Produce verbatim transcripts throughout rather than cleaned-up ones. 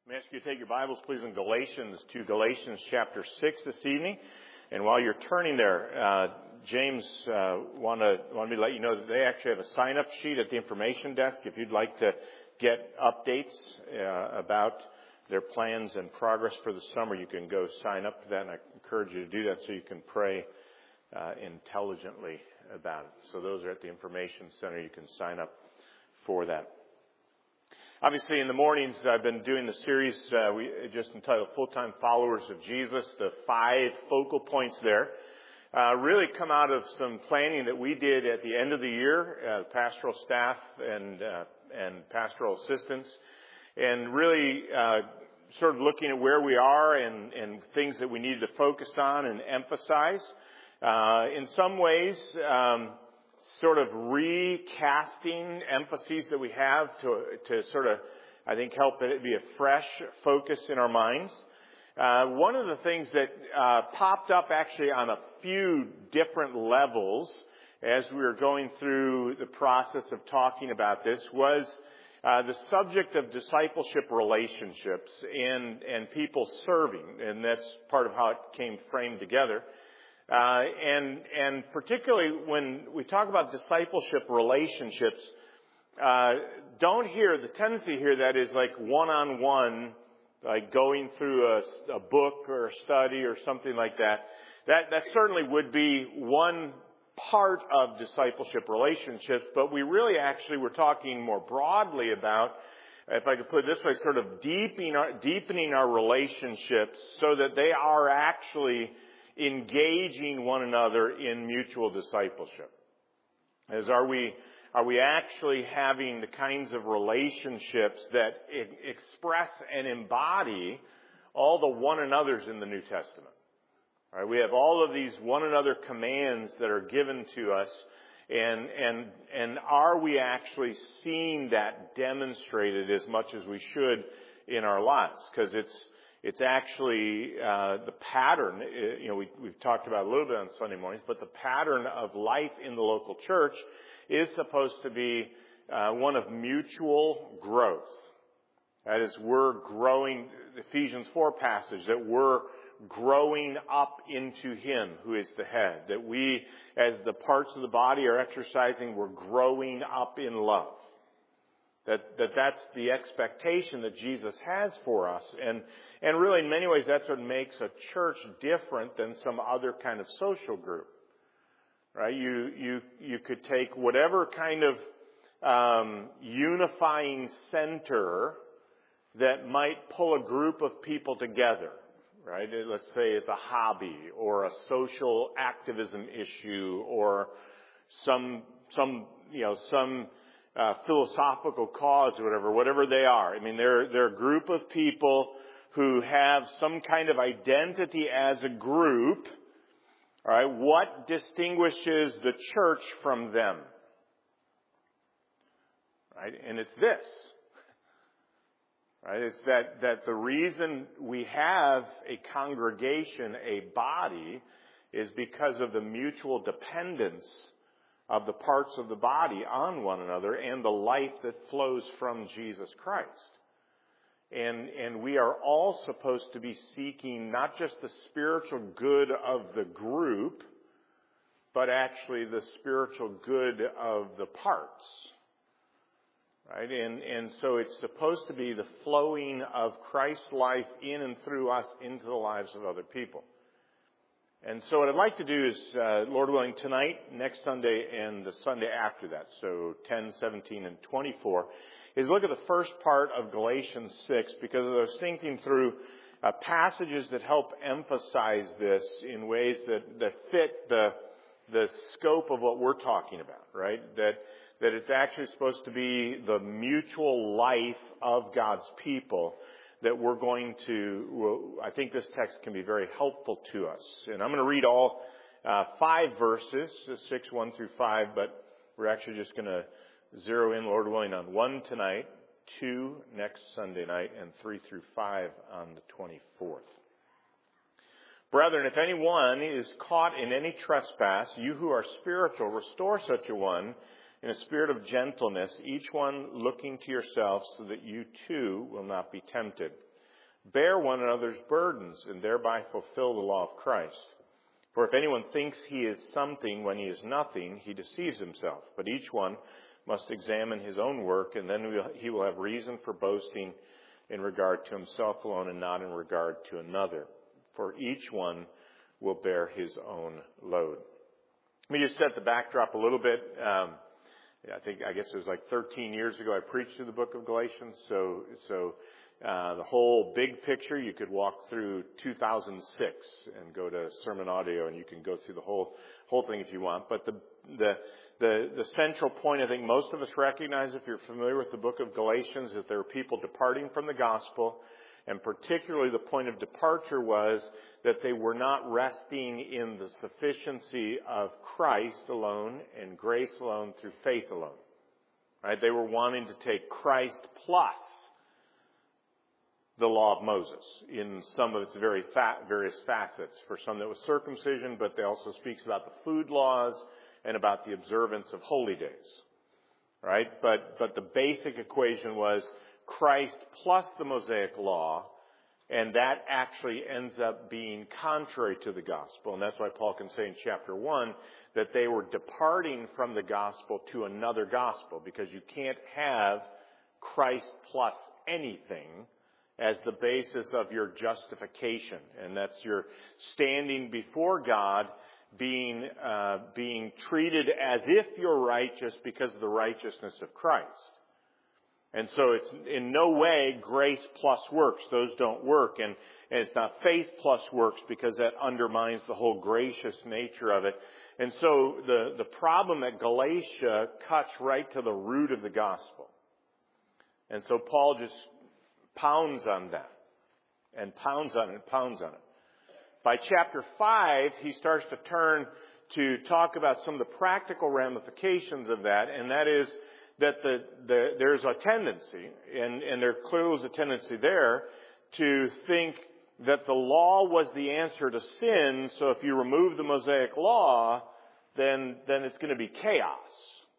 Let me ask you to take your Bibles, please, in Galatians to Galatians chapter six this evening. And while you're turning there, uh, James uh, wanted, wanted me to let you know that they actually have a sign-up sheet at the information desk. If you'd like to get updates uh, about their plans and progress for the summer, you can go sign up for that. And I encourage you to do that so you can pray uh, intelligently about it. So those are at the information center. You can sign up for that. Obviously, in the mornings, I've been doing the series uh, we just entitled Full-Time Followers of Jesus. The five focal points there uh, really come out of some planning that we did at the end of the year, uh, pastoral staff and uh, and pastoral assistants, and really uh, sort of looking at where we are and, and things that we needed to focus on and emphasize. Uh, in some ways, um, sort of recasting emphases that we have to to sort of, I think, help it be a fresh focus in our minds. Uh, one of the things that uh, popped up actually on a few different levels as we were going through the process of talking about this was uh, the subject of discipleship relationships and, and people serving, and that's part of how it came framed together. Uh, and, and particularly when we talk about discipleship relationships, uh, don't hear, the tendency here that is like one-on-one, like going through a, a book or a study or something like that. That, that certainly would be one part of discipleship relationships, but we really actually were talking more broadly about, if I could put it this way, sort of deepening our, deepening our relationships so that they are actually engaging one another in mutual discipleship. As are we, are we actually having the kinds of relationships that e- express and embody all the one another's in the New Testament? All right, we have all of these one another commands that are given to us, and and and are we actually seeing that demonstrated as much as we should in our lives? Because it's It's actually uh, the pattern, you know, we, we've talked about a little bit on Sunday mornings, but the pattern of life in the local church is supposed to be uh, one of mutual growth. That is, we're growing, the Ephesians four passage, that we're growing up into Him who is the head. That we, as the parts of the body are exercising, we're growing up in love. That, that that's the expectation that Jesus has for us. And, and really, in many ways, that's what makes a church different than some other kind of social group. Right? You, you, you could take whatever kind of, um, unifying center that might pull a group of people together. Right? Let's say it's a hobby or a social activism issue or some, some, you know, some, Uh, philosophical cause or whatever, whatever they are. I mean, they're, they're a group of people who have some kind of identity as a group. All right, what distinguishes the church from them? Right, and it's this. Right, it's that, that the reason we have a congregation, a body, is because of the mutual dependence of the parts of the body on one another and the life that flows from Jesus Christ. And, and we are all supposed to be seeking not just the spiritual good of the group, but actually the spiritual good of the parts. Right? And, and so it's supposed to be the flowing of Christ's life in and through us into the lives of other people. And so what I'd like to do is, uh, Lord willing, tonight, next Sunday, and the Sunday after that, so ten, seventeen, and twenty-four, is look at the first part of Galatians six, because I was thinking through uh, passages that help emphasize this in ways that, that fit the the scope of what we're talking about, right? That that it's actually supposed to be the mutual life of God's people that we're going to, I think this text can be very helpful to us. And I'm going to read all uh, five verses, six, one through five, but we're actually just going to zero in, Lord willing, on one tonight, two next Sunday night, and three through five on the twenty-fourth. Brethren, if anyone is caught in any trespass, you who are spiritual, restore such a one in a spirit of gentleness, each one looking to yourself so that you too will not be tempted. Bear one another's burdens and thereby fulfill the law of Christ. For if anyone thinks he is something when he is nothing, he deceives himself. But each one must examine his own work, and then he will have reason for boasting in regard to himself alone and not in regard to another. For each one will bear his own load. Let me just set the backdrop a little bit. Um, I think, I guess it was like thirteen years ago I preached through the book of Galatians. So, so uh, the whole big picture, you could walk through two thousand six and go to Sermon Audio, and you can go through the whole whole thing if you want. But the the the, the central point, I think most of us recognize, if you're familiar with the book of Galatians, that there are people departing from the gospel. And particularly the point of departure was that they were not resting in the sufficiency of Christ alone and grace alone through faith alone. Right? They were wanting to take Christ plus the law of Moses in some of its very fa- various facets. For some that was circumcision, but they also speaks about the food laws and about the observance of holy days. Right? But, but the basic equation was Christ plus the Mosaic law, and that actually ends up being contrary to the gospel. And that's why Paul can say in chapter one that they were departing from the gospel to another gospel, because you can't have Christ plus anything as the basis of your justification. And that's your standing before God, being uh, being treated as if you're righteous because of the righteousness of Christ. And so it's in no way grace plus works. Those don't work. And, and it's not faith plus works, because that undermines the whole gracious nature of it. And so the, the problem at Galatia cuts right to the root of the gospel. And so Paul just pounds on that and pounds on it and pounds on it. By chapter five, he starts to turn to talk about some of the practical ramifications of that, and that is that the, the, there's a tendency, and, and there clearly was a tendency there, to think that the law was the answer to sin, so if you remove the Mosaic law, then, then it's going to be chaos.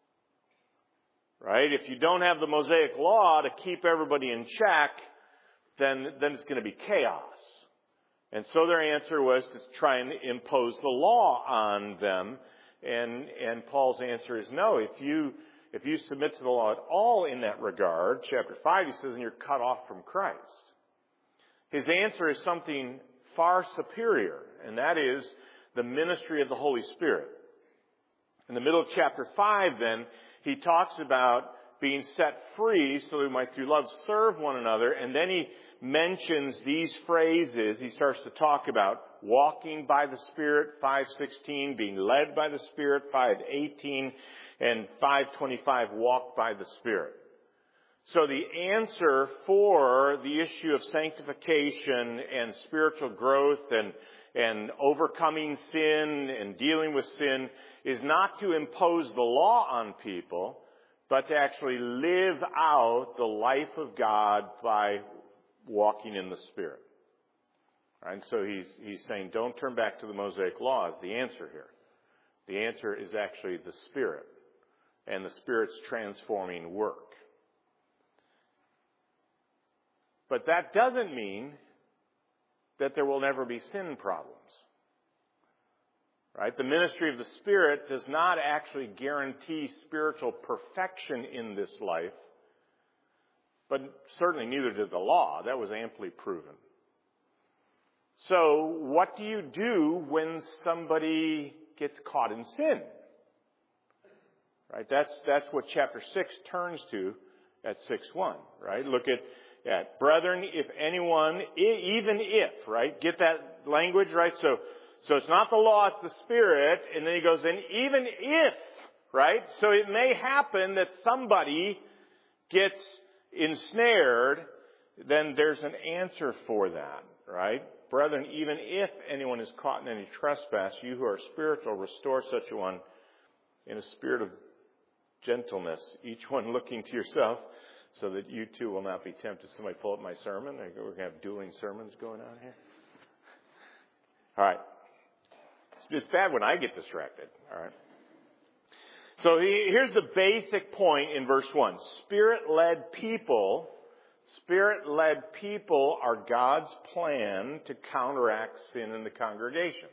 Right? If you don't have the Mosaic law to keep everybody in check, then, then it's going to be chaos. And so their answer was to try and impose the law on them, and, and Paul's answer is no. If you If you submit to the law at all in that regard, chapter five, he says, and you're cut off from Christ. His answer is something far superior, and that is the ministry of the Holy Spirit. In the middle of chapter five, then, he talks about being set free so that we might through love serve one another, and then he mentions these phrases. He starts to talk about walking by the Spirit, five sixteen, being led by the Spirit, five eighteen, and five twenty-five, walk by the Spirit. So the answer for the issue of sanctification and spiritual growth and, and overcoming sin and dealing with sin is not to impose the law on people, but to actually live out the life of God by walking in the Spirit. And so he's, he's saying, don't turn back to the Mosaic law is the answer here. The answer is actually the Spirit and the Spirit's transforming work. But that doesn't mean that there will never be sin problems. Right? The ministry of the Spirit does not actually guarantee spiritual perfection in this life, but certainly neither did the law. That was amply proven. So, what do you do when somebody gets caught in sin? Right? That's that's what chapter six turns to at six one. Right? Look at, at brethren, if anyone, even if, right? Get that language, right? So, so it's not the law, it's the Spirit, and then he goes in, even if, right? So it may happen that somebody gets ensnared, then there's an answer for that, right? Brethren, even if anyone is caught in any trespass, you who are spiritual, restore such a one in a spirit of gentleness, each one looking to yourself, so that you too will not be tempted. Somebody pull up my sermon. We're going to have dueling sermons going on here. All right. It's bad when I get distracted. All right. So he, here's the basic point in verse one. Spirit-led people Spirit-led people are God's plan to counteract sin in the congregation.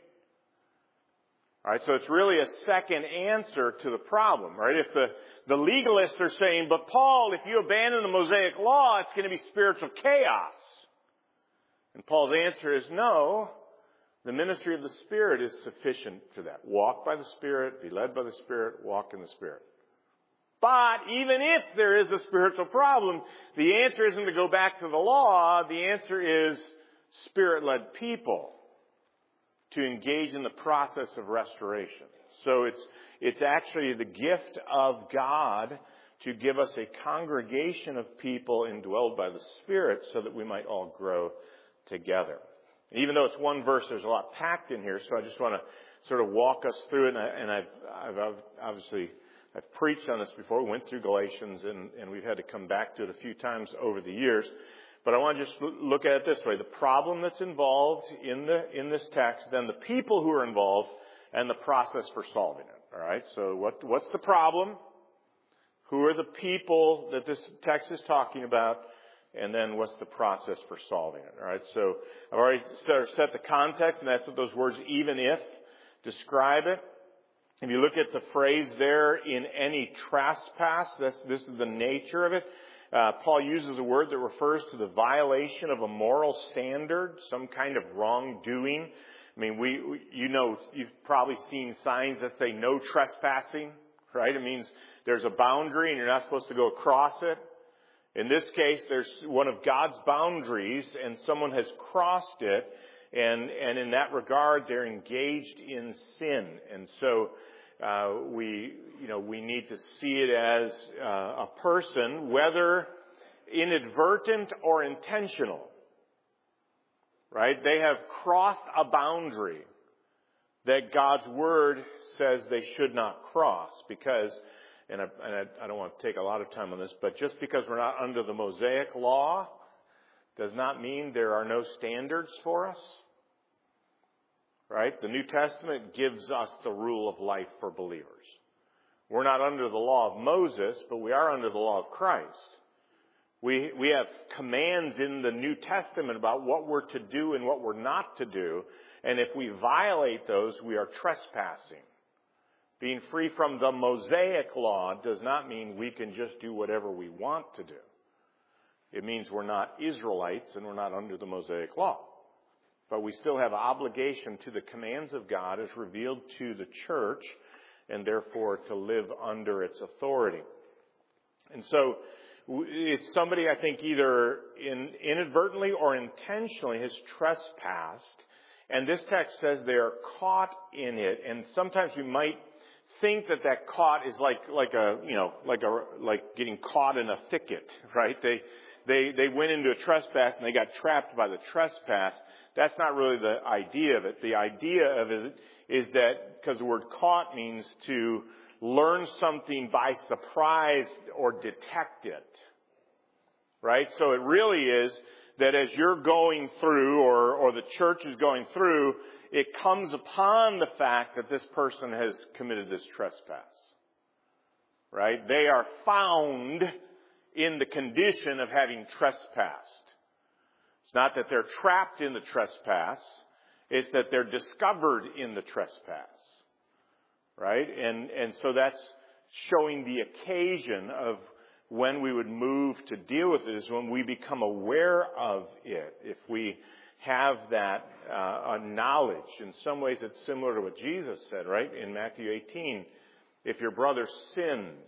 All right, so it's really a second answer to the problem, right? If the, the legalists are saying, but Paul, if you abandon the Mosaic law, it's going to be spiritual chaos. And Paul's answer is no. The ministry of the Spirit is sufficient for that. Walk by the Spirit, be led by the Spirit, walk in the Spirit. But even if there is a spiritual problem, the answer isn't to go back to the law. The answer is Spirit-led people to engage in the process of restoration. So it's, it's actually the gift of God to give us a congregation of people indwelled by the Spirit so that we might all grow together. Even though it's one verse, there's a lot packed in here, so I just want to sort of walk us through it. And, I, and I've, I've obviously I've preached on this before. We went through Galatians, and, and we've had to come back to it a few times over the years. But I want to just look at it this way: the problem that's involved in the in this text, then the people who are involved, and the process for solving it. All right. So what what's the problem? Who are the people that this text is talking about? And then what's the process for solving it? All right, so I've already set the context, and that's what those words, even if, describe it. If you look at the phrase there, in any trespass, that's, this is the nature of it. Uh, Paul uses a word that refers to the violation of a moral standard, some kind of wrongdoing. I mean, we, we you know, you've probably seen signs that say no trespassing, right? It means there's a boundary and you're not supposed to go across it. In this case, there's one of God's boundaries, and someone has crossed it, and, and in that regard, they're engaged in sin. And so uh, we, you know, we need to see it as uh, a person, whether inadvertent or intentional, right? They have crossed a boundary that God's Word says they should not cross, because And, I, and I, I don't want to take a lot of time on this, but just because we're not under the Mosaic law does not mean there are no standards for us. Right? The New Testament gives us the rule of life for believers. We're not under the law of Moses, but we are under the law of Christ. We, we have commands in the New Testament about what we're to do and what we're not to do. And if we violate those, we are trespassing. Being free from the Mosaic law does not mean we can just do whatever we want to do. It means we're not Israelites and we're not under the Mosaic law. But we still have obligation to the commands of God as revealed to the church, and therefore to live under its authority. And so it's somebody, I think, either in, inadvertently or intentionally has trespassed. And this text says they are caught in it. And sometimes we might think that that caught is like, like a, you know, like a, like getting caught in a thicket, right? They, they, they went into a trespass and they got trapped by the trespass. That's not really the idea of it. The idea of it is that, because the word caught means to learn something by surprise or detect it, right? So it really is that as you're going through, or, or the church is going through, it comes upon the fact that this person has committed this trespass, right? They are found in the condition of having trespassed. It's not that they're trapped in the trespass. It's that they're discovered in the trespass, right? And, and so that's showing the occasion of when we would move to deal with it, is when we become aware of it. If we have that uh, knowledge. In some ways it's similar to what Jesus said, right? In Matthew eighteen, if your brother sins,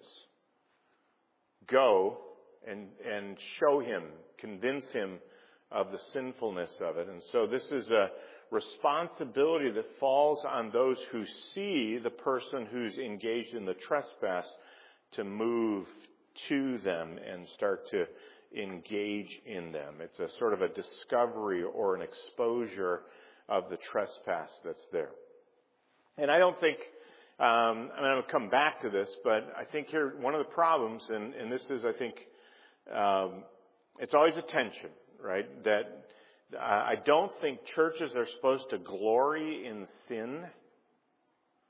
go and, and show him, convince him of the sinfulness of it. And so this is a responsibility that falls on those who see the person who's engaged in the trespass to move to them and start to engage in them. It's a sort of a discovery or an exposure of the trespass that's there. And I don't think, um, I'm going to come back to this, but I think here one of the problems, and, and this is, I think, um, it's always a tension, right? That uh, I don't think churches are supposed to glory in sin.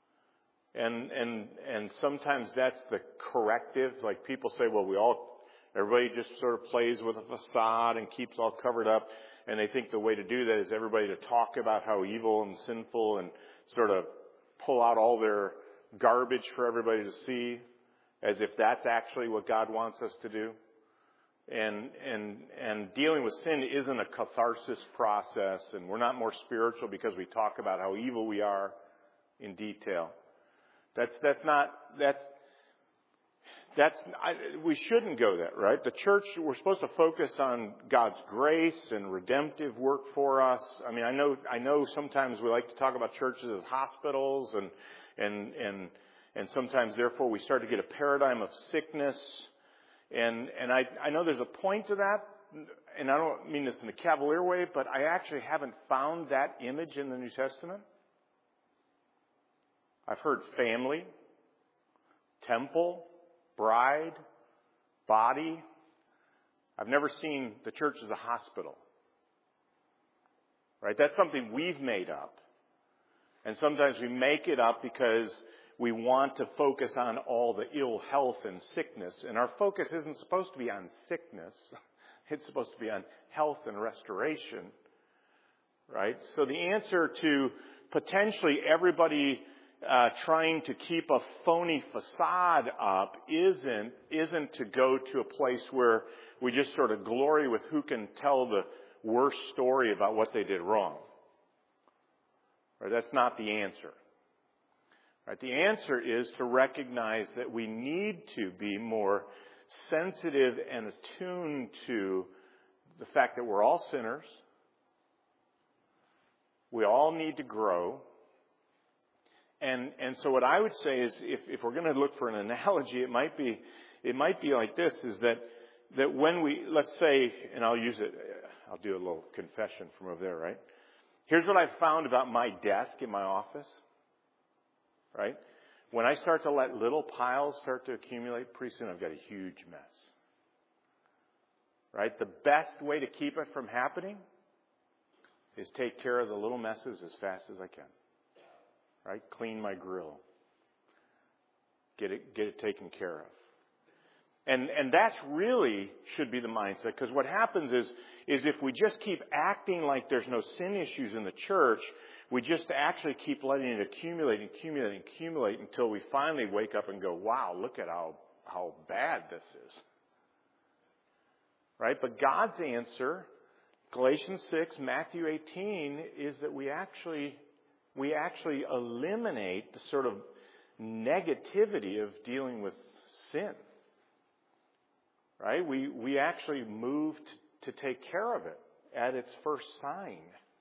And, and, and sometimes that's the corrective. Like people say, well, we all Everybody just sort of plays with a facade and keeps all covered up. And they think the way to do that is everybody to talk about how evil and sinful and sort of pull out all their garbage for everybody to see, as if that's actually what God wants us to do. And and and dealing with sin isn't a catharsis process, and we're not more spiritual because we talk about how evil we are in detail. That's that's not that's that's I, we shouldn't go that, right? The church, we're supposed to focus on God's grace and redemptive work for us. I mean, I know I know sometimes we like to talk about churches as hospitals, and and and and sometimes therefore we start to get a paradigm of sickness. And and I, I know there's a point to that, and I don't mean this in a cavalier way, but I actually haven't found that image in the New Testament. I've heard family, temple, bride, body. I've never seen the church as a hospital. Right? That's something we've made up. And sometimes we make it up because we want to focus on all the ill health and sickness. And our focus isn't supposed to be on sickness. It's supposed to be on health and restoration. Right? So the answer to potentially everybody uh, trying to keep a phony facade up isn't, isn't to go to a place where we just sort of glory with who can tell the worst story about what they did wrong. Right? That's not the answer. Right, the answer is to recognize that we need to be more sensitive and attuned to the fact that we're all sinners. We all need to grow. And and so what I would say is, if, if we're going to look for an analogy, it might be it might be like this: is that that when we, let's say, and I'll use it, I'll do a little confession from over there, right? Here's what I've found about my desk in my office. Right? When I start to let little piles start to accumulate, pretty soon I've got a huge mess. Right? The best way to keep it from happening is take care of the little messes as fast as I can. Right? Clean my grill. Get it, get it taken care of. And, and that's really should be the mindset, because what happens is, is if we just keep acting like there's no sin issues in the church, we just actually keep letting it accumulate and accumulate and accumulate until we finally wake up and go, wow, look at how, how bad this is. Right? But God's answer, Galatians six, Matthew eighteen, is that we actually, we actually eliminate the sort of negativity of dealing with sin. Right? We, we actually move to, to take care of it at its first sign.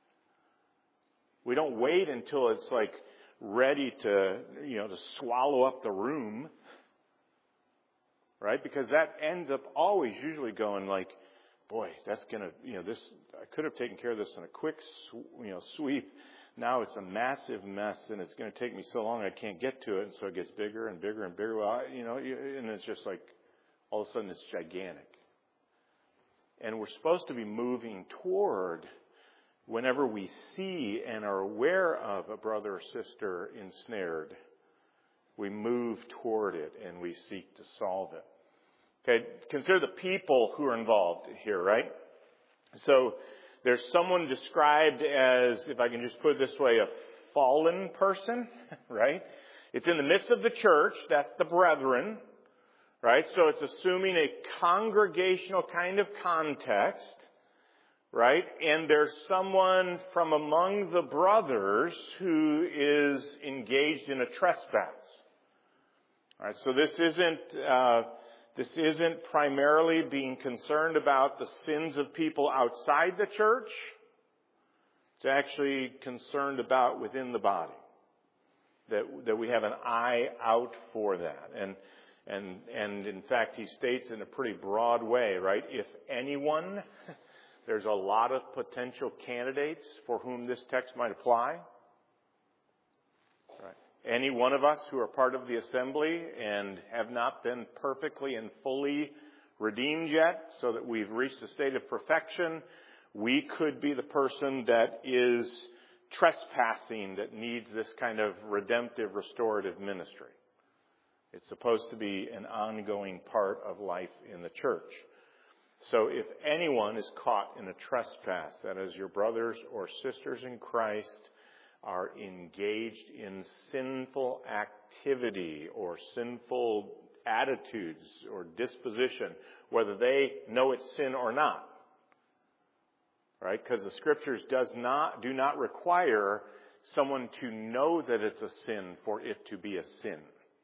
We don't wait until it's like ready to, you know, to swallow up the room. Right? Because that ends up always usually going like, boy, that's going to, you know, this, I could have taken care of this in a quick, you know, sweep. Now it's a massive mess, and it's going to take me so long I can't get to it, and so it gets bigger and bigger and bigger. Well, you know, and it's just like, all of a sudden it's gigantic. And we're supposed to be moving toward, whenever we see and are aware of a brother or sister ensnared, we move toward it and we seek to solve it. Okay, consider the people who are involved here, right? So there's someone described as, if I can just put it this way, a fallen person, right? It's in the midst of the church. That's the brethren. Right? So it's assuming a congregational kind of context, right? And there's someone from among the brothers who is engaged in a trespass. All right, so this isn't, uh, this isn't primarily being concerned about the sins of people outside the church. It's actually concerned about within the body. That, that we have an eye out for that. And And, and in fact, he states in a pretty broad way, right? If anyone, there's a lot of potential candidates for whom this text might apply. Right? Any one of us who are part of the assembly and have not been perfectly and fully redeemed yet, so that we've reached a state of perfection, we could be the person that is trespassing, that needs this kind of redemptive, restorative ministry. It's supposed to be an ongoing part of life in the church. So if anyone is caught in a trespass, that is, your brothers or sisters in Christ are engaged in sinful activity or sinful attitudes or disposition, whether they know it's sin or not, right? Because the Scriptures does not do not require someone to know that it's a sin for it to be a sin.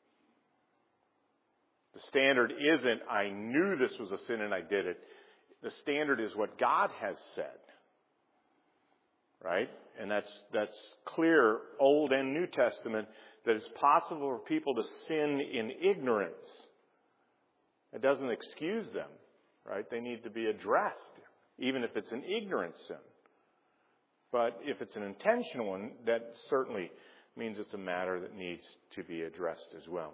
The standard isn't, I knew this was a sin and I did it. The standard is what God has said. Right? And that's, that's clear, Old and New Testament, that it's possible for people to sin in ignorance. It doesn't excuse them. Right? They need to be addressed, even if it's an ignorant sin. But if it's an intentional one, that certainly means it's a matter that needs to be addressed as well.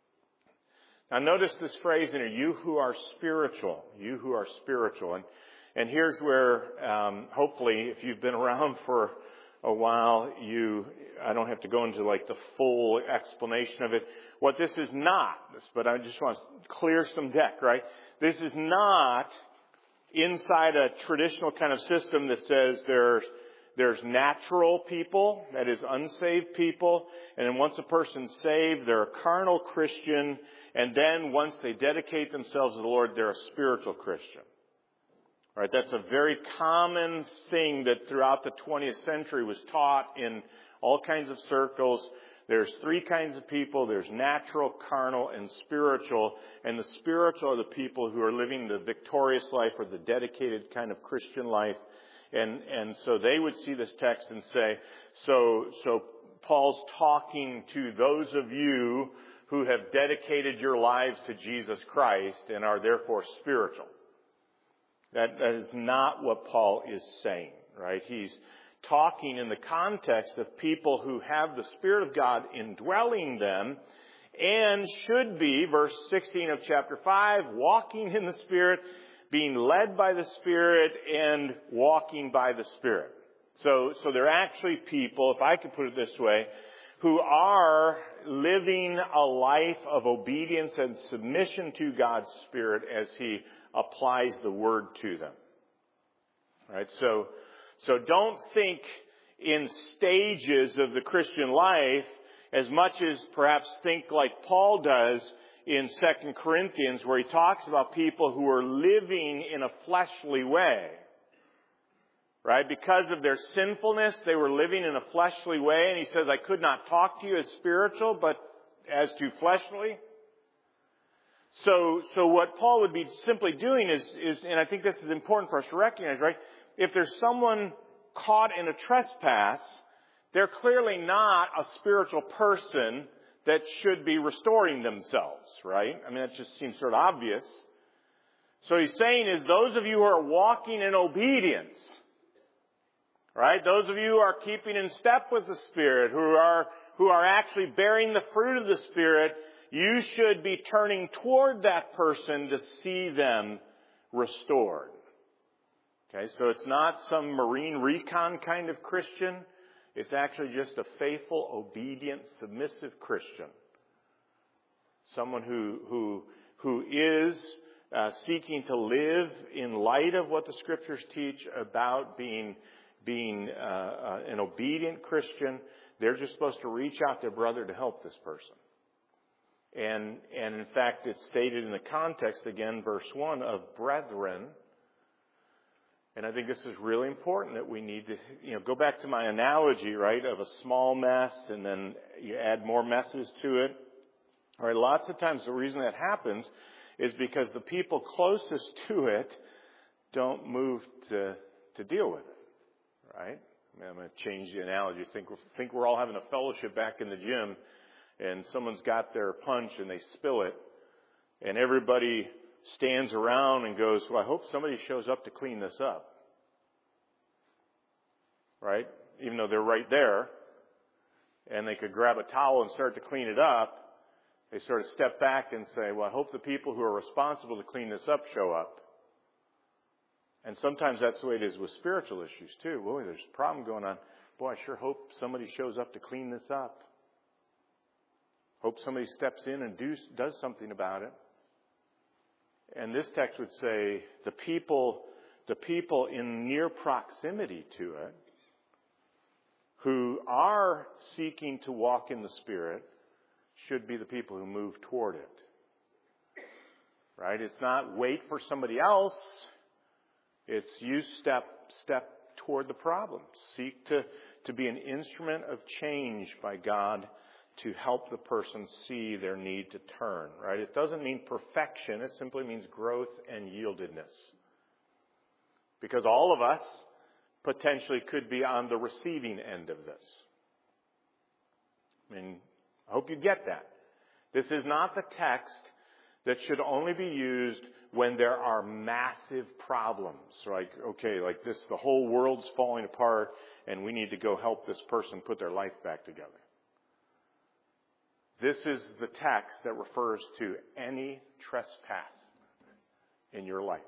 Now notice this phrase in here, you who are spiritual, you who are spiritual. And, and here's where, um, hopefully, if you've been around for a while, you, I don't have to go into like the full explanation of it. What this is not, but I just want to clear some deck, right? This is not inside a traditional kind of system that says there's There's natural people, that is unsaved people, and then once a person's saved, they're a carnal Christian, and then once they dedicate themselves to the Lord, they're a spiritual Christian. All right, that's a very common thing that throughout the twentieth century was taught in all kinds of circles. There's three kinds of people. There's natural, carnal, and spiritual. And the spiritual are the people who are living the victorious life or the dedicated kind of Christian life. And, and so they would see this text and say, so, so Paul's talking to those of you who have dedicated your lives to Jesus Christ and are therefore spiritual. That, that is not what Paul is saying, right? He's talking in the context of people who have the Spirit of God indwelling them and should be, verse sixteen of chapter five, walking in the Spirit, being led by the Spirit and walking by the Spirit. So, so they're actually people, if I could put it this way, who are living a life of obedience and submission to God's Spirit as He applies the Word to them. All right? So, so don't think in stages of the Christian life as much as perhaps think like Paul does in Second Corinthians, where he talks about people who are living in a fleshly way. Right? Because of their sinfulness, they were living in a fleshly way. And he says, I could not talk to you as spiritual, but as to fleshly. So, so what Paul would be simply doing is, is, and I think this is important for us to recognize, right? If there's someone caught in a trespass, they're clearly not a spiritual person that should be restoring themselves, right? I mean, that just seems sort of obvious. So he's saying is those of you who are walking in obedience, right? Those of you who are keeping in step with the Spirit, who are, who are actually bearing the fruit of the Spirit, you should be turning toward that person to see them restored. Okay, so it's not some Marine recon kind of Christian. It's actually just a faithful, obedient, submissive Christian. Someone who, who, who is uh, seeking to live in light of what the Scriptures teach about being, being uh, uh, an obedient Christian. They're just supposed to reach out to their brother to help this person. And, and in fact, it's stated in the context, again, verse one, of brethren. And I think this is really important that we need to, you know, go back to my analogy, right, of a small mess and then you add more messes to it. All right, lots of times the reason that happens is because the people closest to it don't move to, to deal with it, right? I mean, I'm going to change the analogy. Think, think we're all having a fellowship back in the gym and someone's got their punch and they spill it and everybody stands around and goes, well, I hope somebody shows up to clean this up. Right? Even though they're right there and they could grab a towel and start to clean it up, they sort of step back and say, well, I hope the people who are responsible to clean this up show up. And sometimes that's the way it is with spiritual issues too. Boy, there's a problem going on. Boy, I sure hope somebody shows up to clean this up. Hope somebody steps in and do, does something about it. And this text would say the people, the people in near proximity to it, who are seeking to walk in the Spirit, should be the people who move toward it. Right? It's not wait for somebody else. It's you step step toward the problem. Seek to, to be an instrument of change by God to help the person see their need to turn. Right? It doesn't mean perfection. It simply means growth and yieldedness. Because all of us potentially could be on the receiving end of this. I mean, I hope you get that. This is not the text that should only be used when there are massive problems. Like, okay, like this, the whole world's falling apart and we need to go help this person put their life back together. This is the text that refers to any trespass in your life.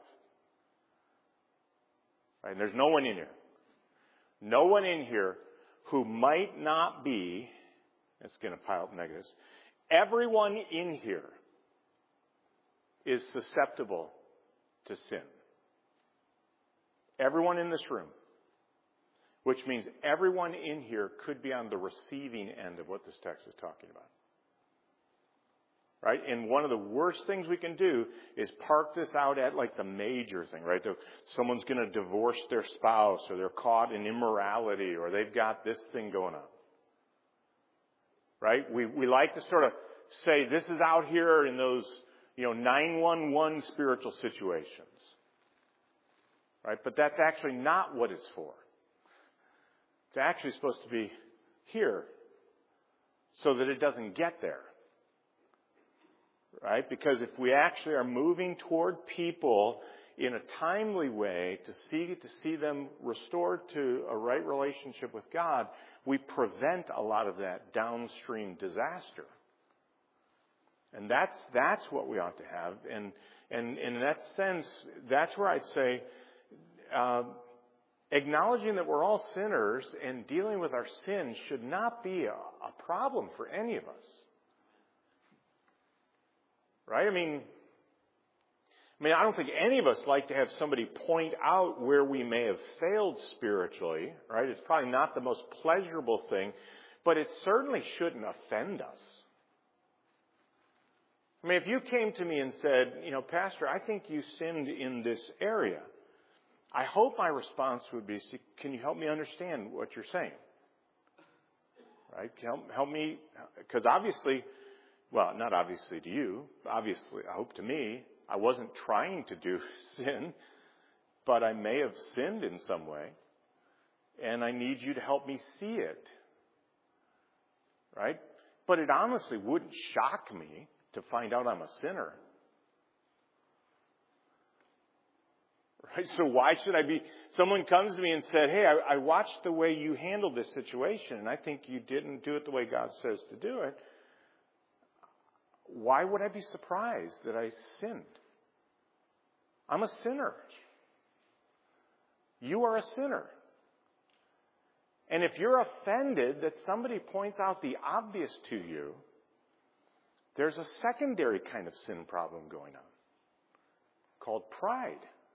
Right? And there's no one in here. No one in here who might not be, it's going to pile up negatives, everyone in here is susceptible to sin. Everyone in this room. Which means everyone in here could be on the receiving end of what this text is talking about. Right? And one of the worst things we can do is park this out at like the major thing, right? Someone's going to divorce their spouse, or they're caught in immorality, or they've got this thing going on. Right? We we like to sort of say this is out here in those, you know, nine one one spiritual situations. Right? But that's actually not what it's for. It's actually supposed to be here so that it doesn't get there. Right? Because if we actually are moving toward people in a timely way to see to see them restored to a right relationship with God, we prevent a lot of that downstream disaster. And that's that's what we ought to have. And and, and in that sense, that's where I'd say uh, acknowledging that we're all sinners and dealing with our sin should not be a, a problem for any of us. Right? I mean, I mean, I don't think any of us like to have somebody point out where we may have failed spiritually, right? It's probably not the most pleasurable thing, but it certainly shouldn't offend us. I mean, if you came to me and said, you know, Pastor, I think you sinned in this area, I hope my response would be, can you help me understand what you're saying? Right? Help, help me, because obviously, well, not obviously to you, obviously, I hope to me, I wasn't trying to do sin, but I may have sinned in some way, and I need you to help me see it. Right? But it honestly wouldn't shock me to find out I'm a sinner. Right? So why should I be, someone comes to me and said, hey, I, I watched the way you handled this situation, and I think you didn't do it the way God says to do it. Why would I be surprised that I sinned? I'm a sinner. You are a sinner. And if you're offended that somebody points out the obvious to you, there's a secondary kind of sin problem going on called pride.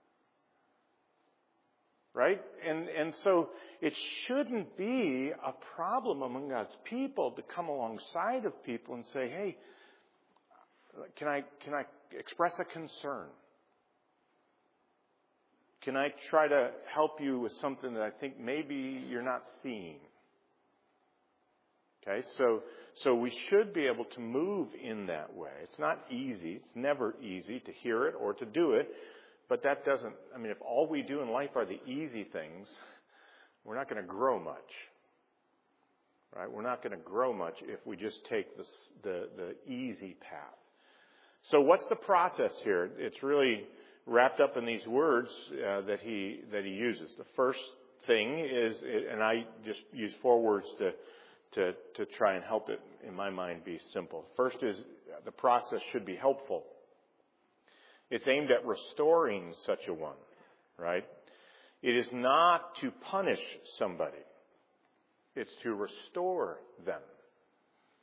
Right? And and so it shouldn't be a problem among God's people to come alongside of people and say, hey, Can I can I express a concern? Can I try to help you with something that I think maybe you're not seeing? Okay, so so we should be able to move in that way. It's not easy. It's never easy to hear it or to do it. But that doesn't, I mean, if all we do in life are the easy things, we're not going to grow much. Right? We're not going to grow much if we just take this, the the easy path. So what's the process here? It's really wrapped up in these words uh, that he that he uses. The first thing is, and I just use four words to to to try and help it in my mind be simple. First is the process should be helpful. It's aimed at restoring such a one, right? It is not to punish somebody. It's to restore them.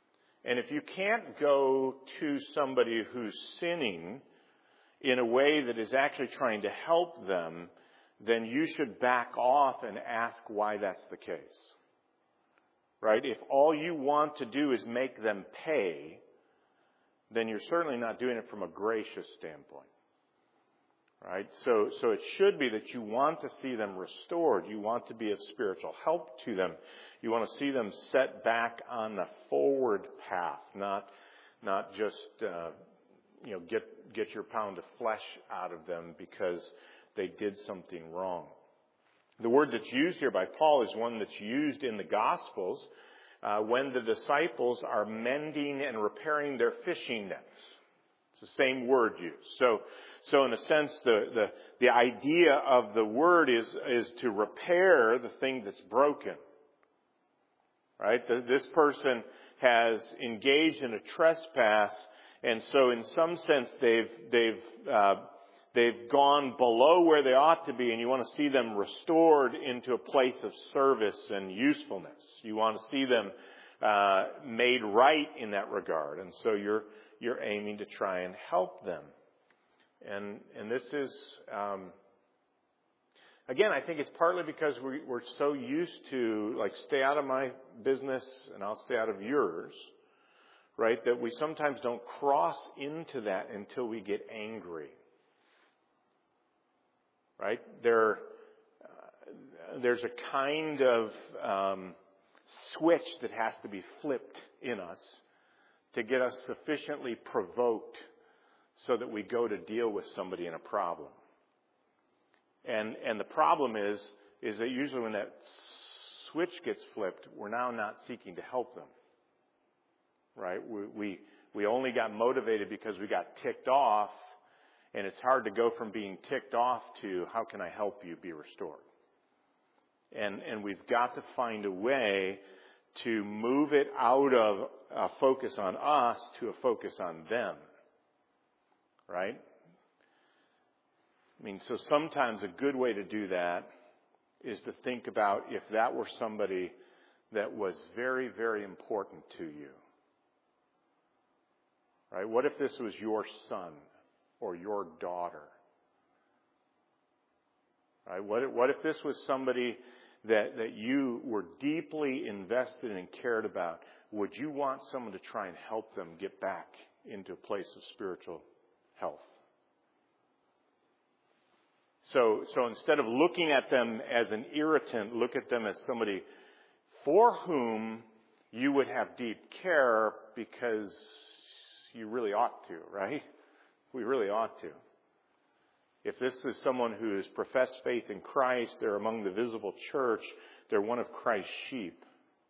And if you can't go to somebody who's sinning in a way that is actually trying to help them, then you should back off and ask why that's the case. Right? If all you want to do is make them pay, then you're certainly not doing it from a gracious standpoint. Right? So, so it should be that you want to see them restored. You want to be of spiritual help to them. You want to see them set back on the forward path, not, not just, uh, you know, get, get your pound of flesh out of them because they did something wrong. The word that's used here by Paul is one that's used in the Gospels uh, when the disciples are mending and repairing their fishing nets. It's the same word used. So, so in a sense, the, the, the idea of the word is, is to repair the thing that's broken. Right? The, this person has engaged in a trespass, and so in some sense they've, they've, uh, They've gone below where they ought to be, and you want to see them restored into a place of service and usefulness. You want to see them uh, made right in that regard, and so you're you're aiming to try and help them. And and this is um, again, I think it's partly because we, we're so used to like stay out of my business and I'll stay out of yours, right? That we sometimes don't cross into that until we get angry. Right? There, uh, there's a kind of um, switch that has to be flipped in us to get us sufficiently provoked so that we go to deal with somebody in a problem. And and the problem is is that usually when that switch gets flipped, we're now not seeking to help them. Right? We we, we only got motivated because we got ticked off. And it's hard to go from being ticked off to how can I help you be restored? And and we've got to find a way to move it out of a focus on us to a focus on them. Right? I mean, so sometimes a good way to do that is to think about if that were somebody that was very, very important to you. Right? What if this was your son? Or your daughter. Right? What if, what if this was somebody that, that you were deeply invested and cared about? Would you want someone to try and help them get back into a place of spiritual health? So, so instead of looking at them as an irritant, look at them as somebody for whom you would have deep care because you really ought to, right? We really ought to. If this is someone who has professed faith in Christ, they're among the visible church, they're one of Christ's sheep.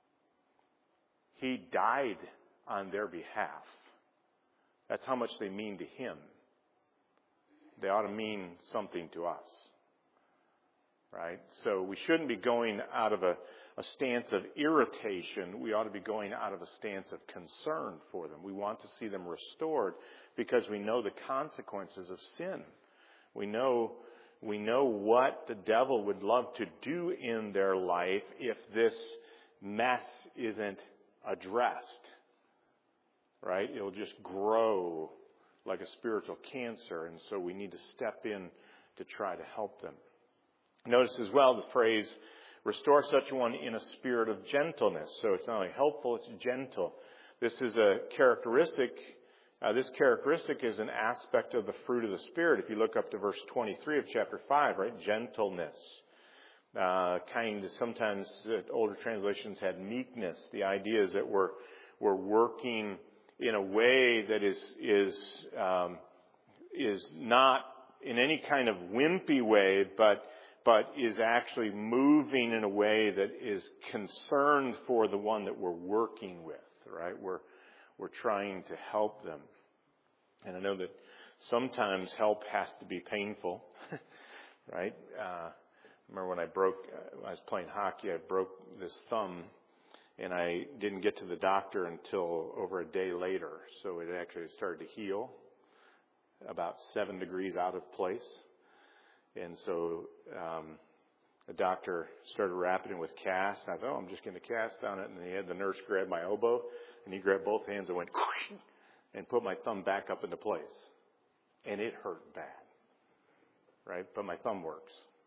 He died on their behalf. That's how much they mean to Him. They ought to mean something to us. Right? So we shouldn't be going out of a, a stance of irritation. We ought to be going out of a stance of concern for them. We want to see them restored because we know the consequences of sin. We know, we know what the devil would love to do in their life if this mess isn't addressed. Right? It'll just grow like a spiritual cancer, and so we need to step in to try to help them. Notice as well the phrase, restore such a one in a spirit of gentleness. So it's not only helpful, it's gentle. This is a characteristic, uh, this characteristic is an aspect of the fruit of the Spirit. If you look up to verse twenty-three of chapter five, right? Gentleness. Uh, kind of, sometimes uh, older translations had meekness. The idea is that we're, we're working in a way that is, is, um, is not in any kind of wimpy way, but but is actually moving in a way that is concerned for the one that we're working with, right? We're, we're trying to help them. And I know that sometimes help has to be painful, right? Uh, I remember when I broke, uh, when I was playing hockey, I broke this thumb, and I didn't get to the doctor until over a day later. So it actually started to heal about seven degrees out of place. And so um, The doctor started wrapping it with cast. I thought, oh, I'm just going to cast on it. And he had the nurse grab my elbow, and he grabbed both hands and went, and put my thumb back up into place. And it hurt bad, right? But my thumb works.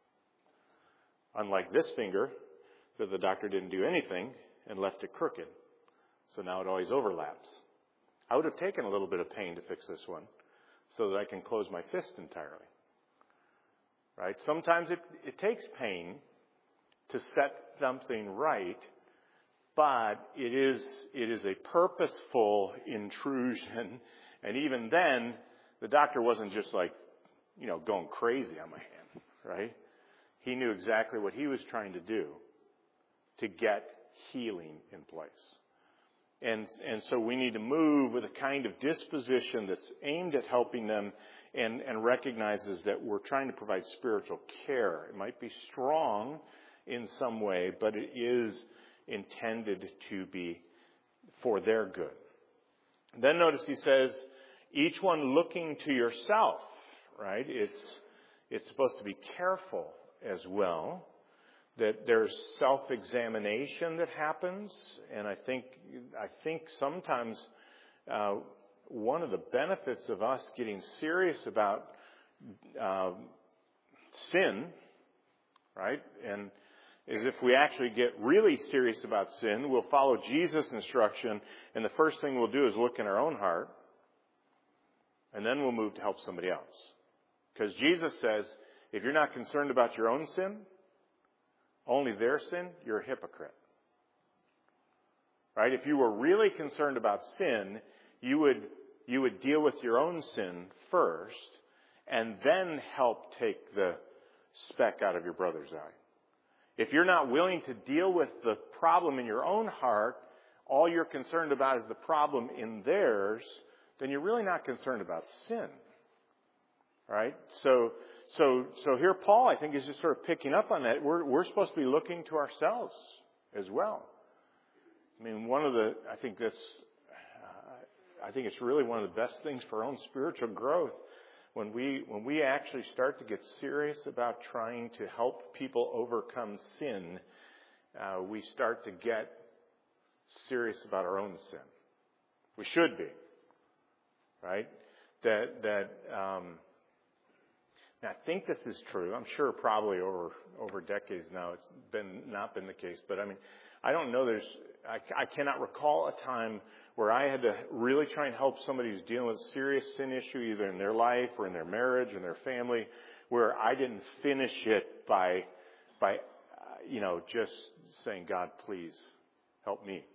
Unlike this finger, that the doctor didn't do anything and left it crooked. So now it always overlaps. I would have taken a little bit of pain to fix this one so that I can close my fist entirely. Right? Sometimes it, it takes pain to set something right, but it is it is a purposeful intrusion. And even then, the doctor wasn't just like, you know, going crazy on my hand, right? He knew exactly what he was trying to do to get healing in place. And and so we need to move with a kind of disposition that's aimed at helping them and, and recognizes that we're trying to provide spiritual care. It might be strong in some way, but it is intended to be for their good. Then notice he says, each one looking to yourself, right? It's it's supposed to be careful as well. That there's self-examination that happens, and I think I think sometimes uh, one of the benefits of us getting serious about uh, sin, right, and is if we actually get really serious about sin, we'll follow Jesus' instruction, and the first thing we'll do is look in our own heart, and then we'll move to help somebody else. Because Jesus says, if you're not concerned about your own sin, only their sin, you're a hypocrite. Right? If you were really concerned about sin, you would you would deal with your own sin first and then help take the speck out of your brother's eye. If you're not willing to deal with the problem in your own heart, all you're concerned about is the problem in theirs, then you're really not concerned about sin. Right? So So, so here Paul, I think, is just sort of picking up on that. We're, we're supposed to be looking to ourselves as well. I mean, one of the, I think that's, uh, I think it's really one of the best things for our own spiritual growth. When we, when we actually start to get serious about trying to help people overcome sin, uh, we start to get serious about our own sin. We should be. Right? That, that, um, Now, I think this is true. I'm sure probably over over decades now it's been not been the case. But I mean, I don't know. There's I, I cannot recall a time where I had to really try and help somebody who's dealing with a serious sin issue, either in their life or in their marriage or in their family, where I didn't finish it by by uh, you know just saying, God, please help me.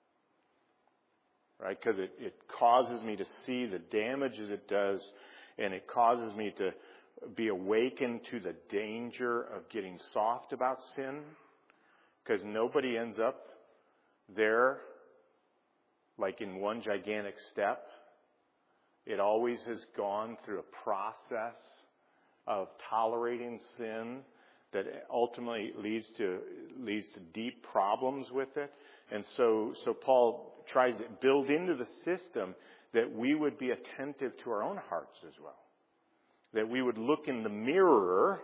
Right? Because it, it causes me to see the damages it does, and it causes me to be awakened to the danger of getting soft about sin, because nobody ends up there like in one gigantic step. It always has gone through a process of tolerating sin that ultimately leads to leads to deep problems with it. And so so Paul tries to build into the system that we would be attentive to our own hearts as well. That we would look in the mirror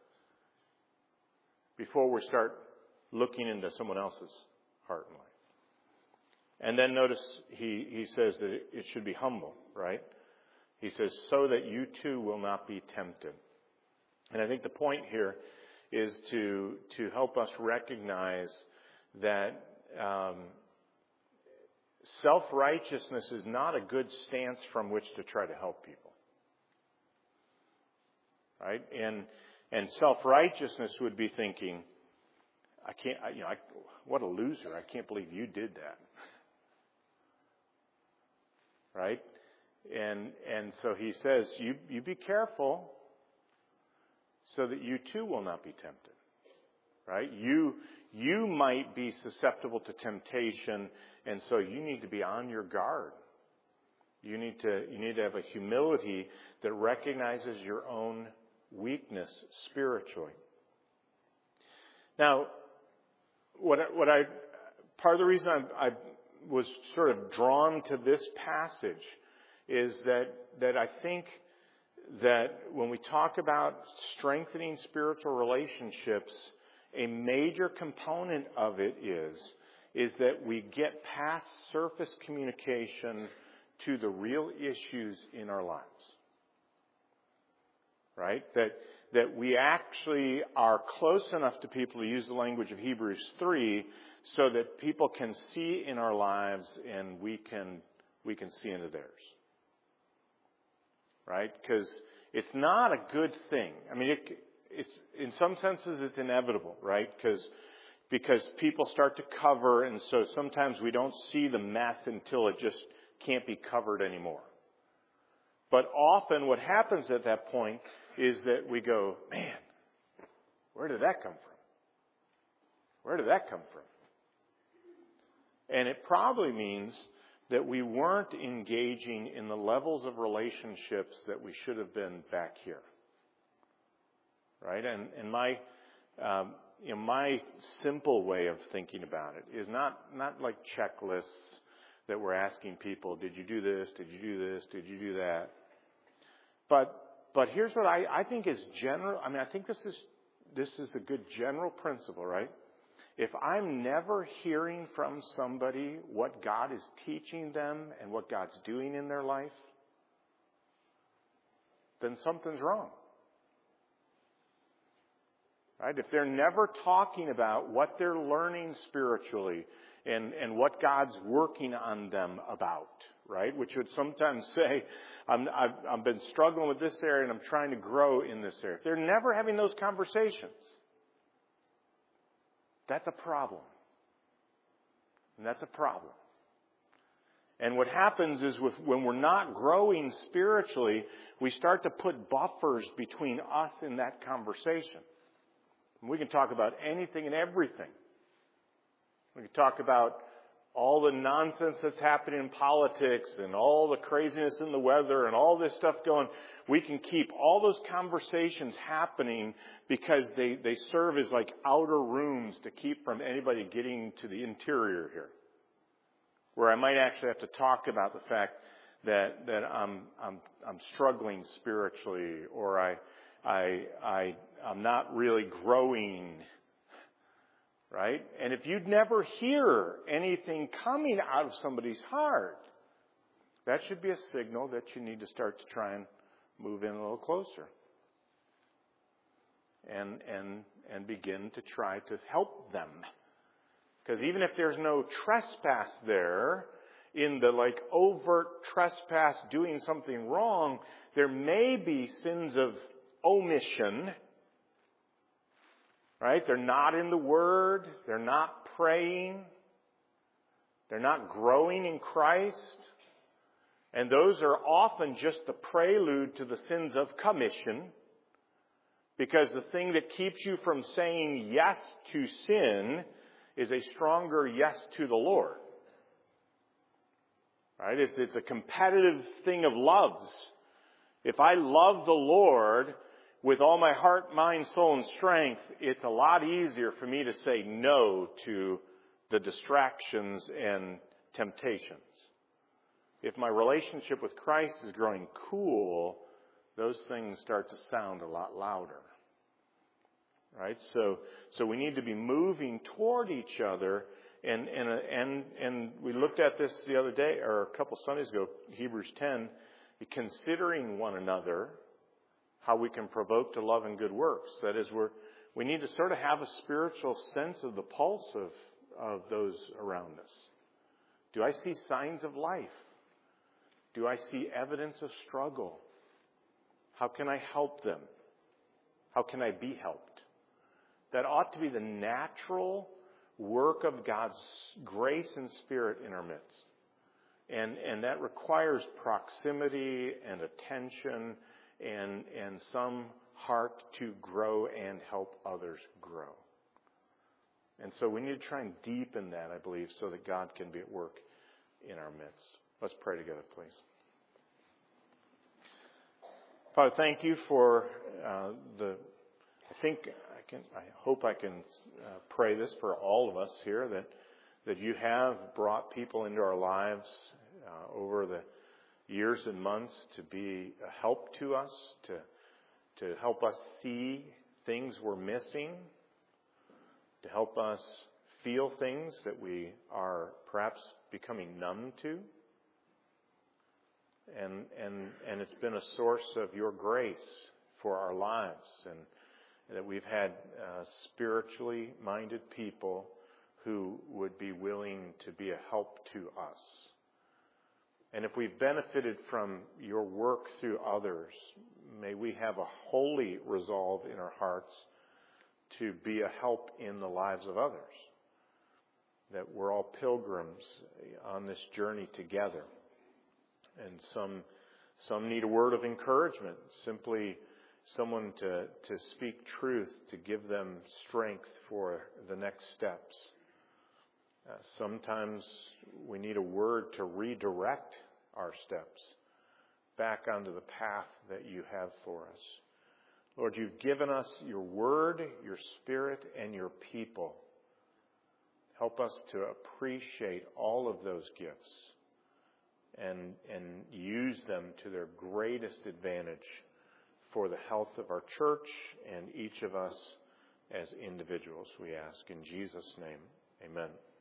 before we start looking into someone else's heart and life. And then notice he, he says that it should be humble, right? He says, so that you too will not be tempted. And I think the point here is to, to help us recognize that um, self-righteousness is not a good stance from which to try to help people. Right? And and self-righteousness would be thinking, I can't, I, you know, I, what a loser. I can't believe you did that. Right? And and so he says, you you be careful so that you too will not be tempted. Right? You you might be susceptible to temptation, and so you need to be on your guard. You need to you need to have a humility that recognizes your own weakness spiritually. Now, what I, what I part of the reason I, I was sort of drawn to this passage is that that I think that when we talk about strengthening spiritual relationships, a major component of it is, is that we get past surface communication to the real issues in our lives. Right? That, that we actually are close enough to people, to use the language of Hebrews three, so that people can see in our lives and we can, we can see into theirs. Right? Because it's not a good thing. I mean, it, it's, in some senses it's inevitable, right? Because, because people start to cover, and so sometimes we don't see the mess until it just can't be covered anymore. But often what happens at that point is that we go, man, where did that come from? Where did that come from? And it probably means that we weren't engaging in the levels of relationships that we should have been back here. Right? And, and my, um, you know, my simple way of thinking about it is not, not like checklists that we're asking people, did you do this? Did you do this? Did you do that? But, but here's what I, I think is general. I mean, I think this is, this is a good general principle, right? If I'm never hearing from somebody what God is teaching them and what God's doing in their life, then something's wrong. Right? If they're never talking about what they're learning spiritually and, and what God's working on them about, right? Which would sometimes say, I'm, I've, I've been struggling with this area and I'm trying to grow in this area. If they're never having those conversations, that's a problem. And that's a problem. And what happens is with, when we're not growing spiritually, we start to put buffers between us and that conversation. And we can talk about anything and everything. We can talk about all the nonsense that's happening in politics and all the craziness in the weather and all this stuff going. We can keep all those conversations happening because they, they serve as like outer rooms to keep from anybody getting to the interior here. Where I might actually have to talk about the fact that, that I'm, I'm, I'm struggling spiritually, or I, I, I, I'm not really growing. Right? And if you'd never hear anything coming out of somebody's heart, that should be a signal that you need to start to try and move in a little closer. And, and, and begin to try to help them. Because even if there's no trespass there, in the like overt trespass doing something wrong, there may be sins of omission. Right? They're not in the Word. They're not praying. They're not growing in Christ. And those are often just the prelude to the sins of commission. Because the thing that keeps you from saying yes to sin is a stronger yes to the Lord. Right? It's, it's a competitive thing of loves. If I love the Lord with all my heart, mind, soul, and strength, it's a lot easier for me to say no to the distractions and temptations. If my relationship with Christ is growing cool, those things start to sound a lot louder. Right? So, so we need to be moving toward each other. And, and, and, and we looked at this the other day, or a couple Sundays ago, Hebrews ten, considering one another, how we can provoke to love and good works. That is, we're, we need to sort of have a spiritual sense of the pulse of, of those around us. Do I see signs of life? Do I see evidence of struggle? How can I help them? How can I be helped? That ought to be the natural work of God's grace and Spirit in our midst. And, and that requires proximity and attention and, and some heart to grow and help others grow. And so we need to try and deepen that, I believe, so that God can be at work in our midst. Let's pray together, please. Father, thank you for uh, the, I think, I can, I hope I can uh, pray this for all of us here, that, that you have brought people into our lives uh, over the years and months to be a help to us, to, to help us see things we're missing, to help us feel things that we are perhaps becoming numb to. And, and, and it's been a source of your grace for our lives, and that we've had uh, spiritually minded people who would be willing to be a help to us. And if we've benefited from your work through others, may we have a holy resolve in our hearts to be a help in the lives of others. That we're all pilgrims on this journey together. And some some need a word of encouragement, simply someone to, to speak truth, to give them strength for the next steps. Uh, sometimes we need a word to redirect our steps back onto the path that you have for us. Lord, you've given us your word, your spirit, and your people. Help us to appreciate all of those gifts and, and use them to their greatest advantage for the health of our church and each of us as individuals, we ask. In Jesus' name, amen.